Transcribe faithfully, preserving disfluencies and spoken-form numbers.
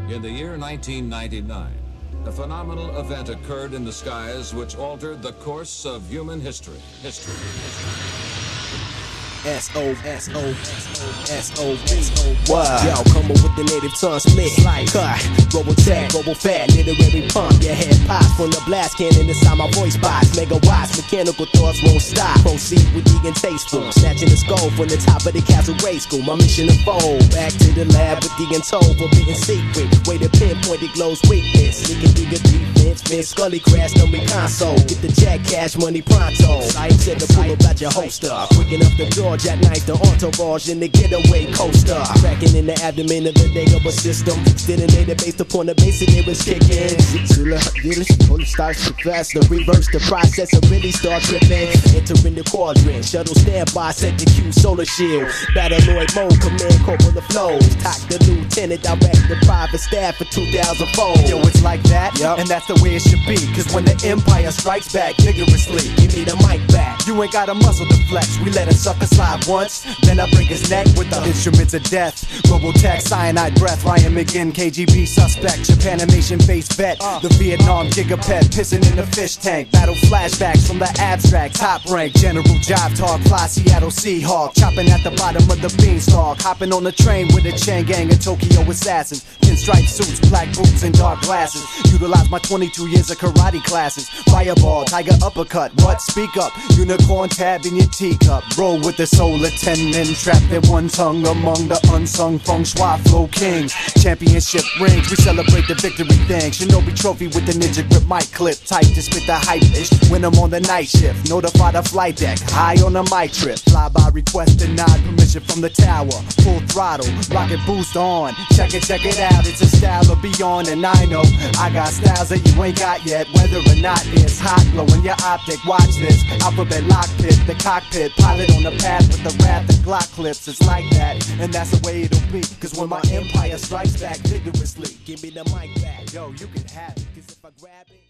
In the year nineteen ninety-nine, a phenomenal event occurred in the skies which altered the course of human history. History. S O S O S O V. Wow. Yo, come up with the native tongue split. Cut, robo tech, robo fat, literary pump. Your head pops from the blast cannon inside my voice box. Megawatts, mechanical thoughts won't stop. Proceed with being tasteful. Snatching the skull from the top of the castle grade school. My mission to fold. Back to the lab with the untold forbidden secret. Way to pinpoint the glow's weakness. Sneaking through the defense. Vince Scully crashed on me console. Get the jack cash money pronto. I said to pull about your holster. Quicken up the door. Jackknife the entourage in the getaway coaster. Cracking in the abdomen of the Dagobah system. Still in there based upon the basic it was kicking. Pull the starts to faster. Reverse the process and really start tripping. Entering the quadrant. Shuttle standby, set the Q solar shield. Battleoid mode, command corporal the flows. Talk the lieutenant, direct the private staff for two thousand four. Yo, it's like that, yep. And that's the way it should be. Cause when the empire strikes back vigorously, give me the mic back. You ain't got a muscle to flex. We let a sucker slide once, then I break his neck with the instruments of death. Robotech, cyanide breath, Ryan McGinn, K G B suspect, Japanimation face vet, the Vietnam gigapet, pissing in the fish tank. Battle flashbacks from the abstract, top rank, General Jive Talk, fly Seattle Seahawk, chopping at the bottom of the beanstalk, hopping on the train with a chain gang of Tokyo assassins, pinstripe suits, black boots, and dark glasses. Utilize my twenty-two years of karate classes. Fireball, tiger uppercut, what? Speak up. Unicorn tab in your teacup. Roll with the soul of ten men trapped in one tongue among the unsung feng shui flow kings. Championship rings, we celebrate the victory thing. Shinobi trophy with the ninja grip mic clip. Tight to spit the hype ish when I'm on the night shift. Notify the flight deck, high on a mic trip. Fly by request denied, permission from the tower. Full throttle, rocket boost on. Check it, check it out, it's a style of beyond. And I know I got styles that you ain't got yet. Whether or not it's hot, glowing your optic. Watch this, alphabet lockpit, the cockpit. Pilot on the path with the wrath and Glock clips. It's like that, and that's the way it'll be. Cause when my empire strikes back vigorously, give me the mic back. Yo, you can have it, cause if I grab it